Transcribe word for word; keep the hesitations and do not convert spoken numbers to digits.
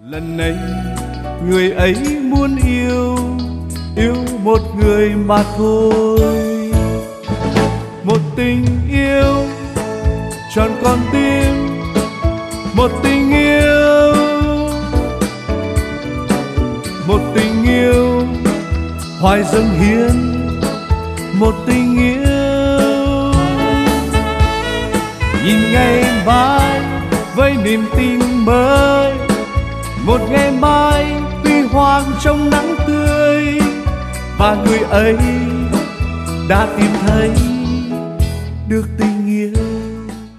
Lần này người ấy muốn yêu, yêu một người mà thôi. Một tình yêu tròn con tim, một tình yêu, một tình yêu hoài dâng hiến, một tình yêu. Nhìn ngày mai với niềm tin mới, một ngày mai tuy hoang trong nắng tươi, và người ấy đã tìm thấy được tình